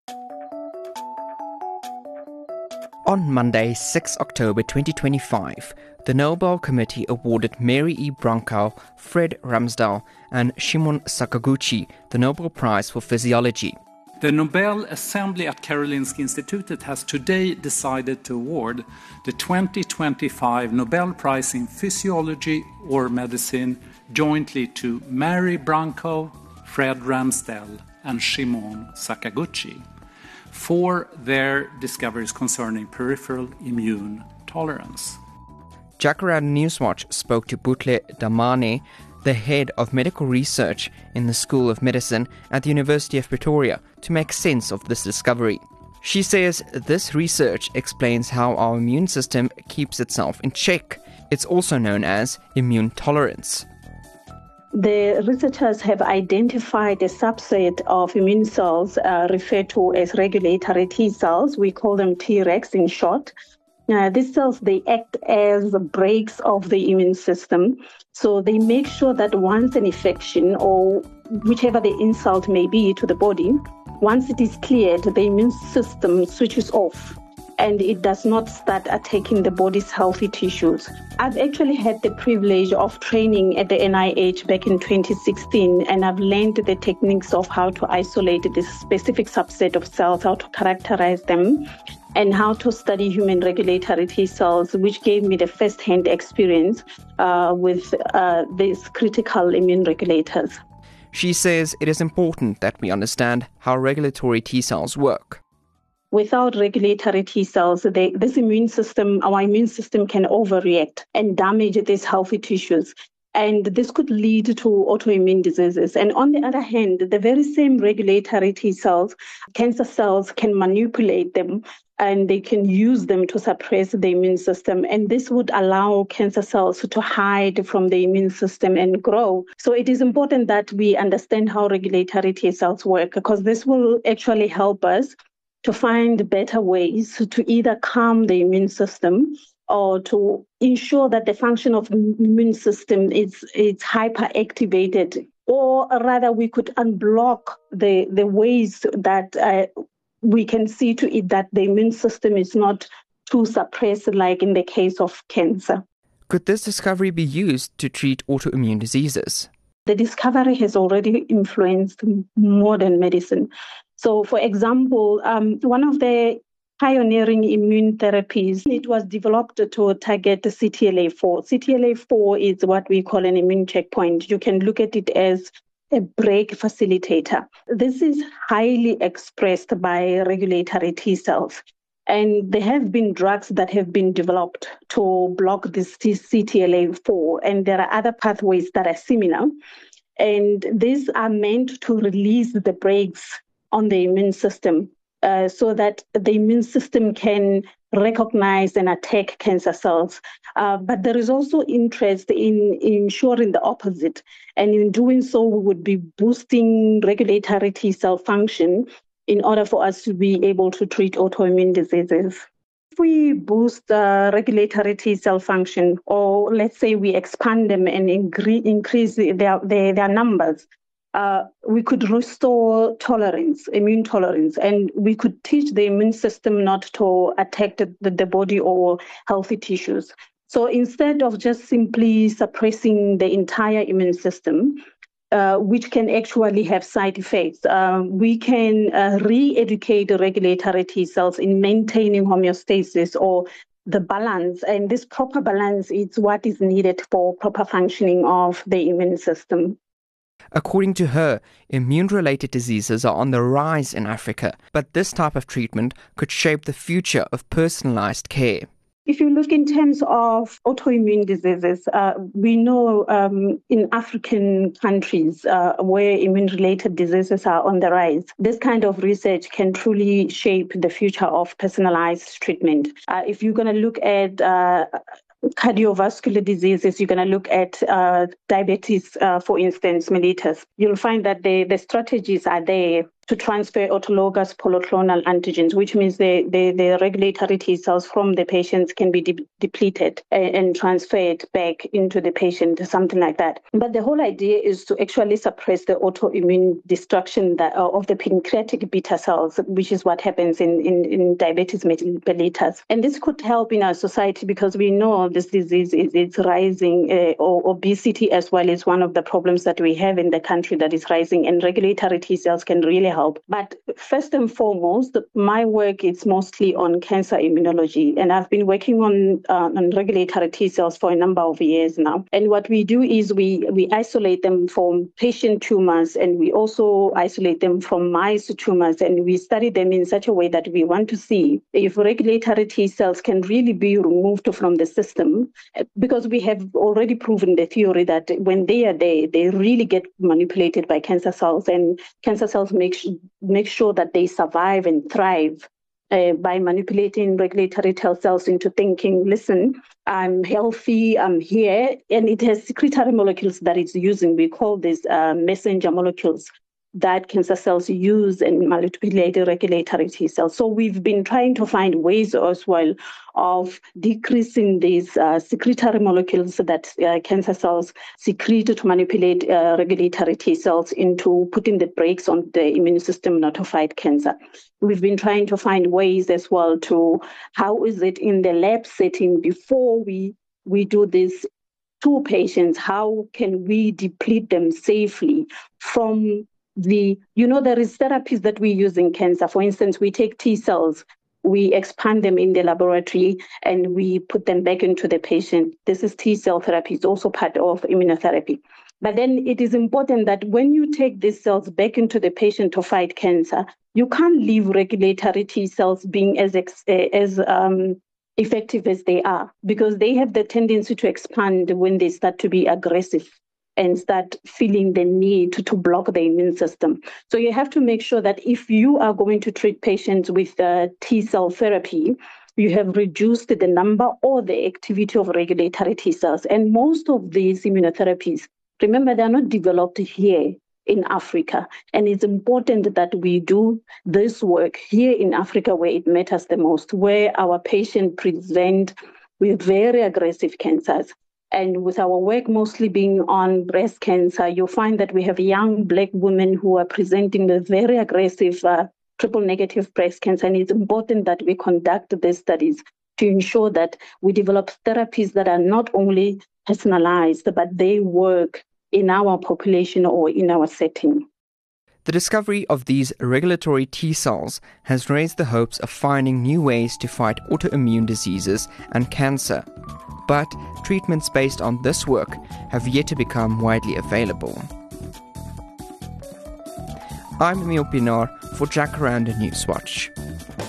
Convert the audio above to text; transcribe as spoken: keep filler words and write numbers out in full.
On Monday, the sixth of October twenty twenty-five, the Nobel Committee awarded Mary E. Branco, Fred Ramsdell, and Shimon Sakaguchi the Nobel Prize for Physiology. The Nobel Assembly at Karolinska Institutet has today decided to award the twenty twenty-five Nobel Prize in Physiology or Medicine jointly to Mary Branco, Fred Ramsdell, and Shimon Sakaguchi for their discoveries concerning peripheral immune tolerance. Jacaranda Newswatch spoke to Butle Damane, the head of medical research in the School of Medicine at the University of Pretoria, to make sense of this discovery. She says this research explains how our immune system keeps itself in check. It's also known as immune tolerance. The researchers have identified a subset of immune cells uh, referred to as regulatory T cells. We call them Tregs in short. Uh, these cells, they act as brakes of the immune system. So they make sure that once an infection or whichever the insult may be to the body, once it is cleared, the immune system switches off and it does not start attacking the body's healthy tissues. I've actually had the privilege of training at the N I H back in twenty sixteen, and I've learned the techniques of how to isolate this specific subset of cells, how to characterize them, and how to study human regulatory T cells, which gave me the first-hand experience uh, with uh, these critical immune regulators. She says it is important that we understand how regulatory T cells work. Without regulatory T cells, they, this immune system, our immune system can overreact and damage these healthy tissues. And this could lead to autoimmune diseases. And on the other hand, the very same regulatory T cells, cancer cells can manipulate them and they can use them to suppress the immune system. And this would allow cancer cells to hide from the immune system and grow. So it is important that we understand how regulatory T cells work, because this will actually help us to find better ways to either calm the immune system or to ensure that the function of the immune system is, is hyperactivated, or rather we could unblock the, the ways that uh, we can see to it that the immune system is not too suppressed, like in the case of cancer. Could this discovery be used to treat autoimmune diseases? The discovery has already influenced modern medicine. So, for example, um, one of the pioneering immune therapies, it was developed to target C T L A four. C T L A four is what we call an immune checkpoint. You can look at it as a brake facilitator. This is highly expressed by regulatory T cells. And there have been drugs that have been developed to block this C T L A four. And there are other pathways that are similar. And these are meant to release the brakes on the immune system uh, so that the immune system can recognize and attack cancer cells. Uh, but there is also interest in ensuring the opposite. And in doing so, we would be boosting regulatory T cell function in order for us to be able to treat autoimmune diseases. If we boost uh, regulatory T cell function, or let's say we expand them and incre- increase their, their, their numbers, Uh, we could restore tolerance, immune tolerance, and we could teach the immune system not to attack the, the body or healthy tissues. So instead of just simply suppressing the entire immune system, uh, which can actually have side effects, uh, we can uh, re-educate the regulatory T cells in maintaining homeostasis or the balance. And this proper balance is what is needed for proper functioning of the immune system. According to her, immune-related diseases are on the rise in Africa, but this type of treatment could shape the future of personalized care. If you look in terms of autoimmune diseases, uh, we know um, in African countries uh, where immune-related diseases are on the rise, this kind of research can truly shape the future of personalized treatment. Uh, if you're going to look at uh, cardiovascular diseases, you're going to look at uh, diabetes, uh, for instance, mellitus, you'll find that the, the strategies are there to transfer autologous polyclonal antigens, which means the, the, the regulatory T cells from the patients can be de- depleted and, and transferred back into the patient, something like that. But the whole idea is to actually suppress the autoimmune destruction that, uh, of the pancreatic beta cells, which is what happens in, in, in diabetes mellitus. And this could help in our society because we know this disease is it's rising, uh, obesity as well is one of the problems that we have in the country that is rising, and regulatory T cells can really help. But first and foremost, my work is mostly on cancer immunology, and I've been working on uh, on regulatory T cells for a number of years now. And what we do is we we isolate them from patient tumors, and we also isolate them from mice tumors, and we study them in such a way that we want to see if regulatory T cells can really be removed from the system, because we have already proven the theory that when they are there, they really get manipulated by cancer cells, and cancer cells make make sure that they survive and thrive uh, by manipulating regulatory T cells into thinking, listen, I'm healthy, I'm here, and it has secretory molecules that it's using. We call these uh, messenger molecules that cancer cells use and manipulate the regulatory T cells. So we've been trying to find ways as well of decreasing these uh, secretory molecules that uh, cancer cells secrete to manipulate uh, regulatory T cells into putting the brakes on the immune system not to fight cancer. We've been trying to find ways as well to how is it in the lab setting before we we do this to patients, how can we deplete them safely from the, you know, there is therapies that we use in cancer. For instance, we take T cells, we expand them in the laboratory, and we put them back into the patient. This is T cell therapy. It's also part of immunotherapy. But then it is important that when you take these cells back into the patient to fight cancer, you can't leave regulatory T cells being as ex- as um, effective as they are, because they have the tendency to expand when they start to be aggressive and start feeling the need to, to block the immune system. So you have to make sure that if you are going to treat patients with uh, T cell therapy, you have reduced the number or the activity of regulatory T cells. And most of these immunotherapies, remember, they're not developed here in Africa. And it's important that we do this work here in Africa where it matters the most, where our patients present with very aggressive cancers. And with our work mostly being on breast cancer, you'll find that we have young Black women who are presenting with very aggressive uh, triple negative breast cancer. And it's important that we conduct these studies to ensure that we develop therapies that are not only personalized, but they work in our population or in our setting. The discovery of these regulatory T cells has raised the hopes of finding new ways to fight autoimmune diseases and cancer. But treatments based on this work have yet to become widely available. I'm Emil Pinar for Jacaranda Newswatch.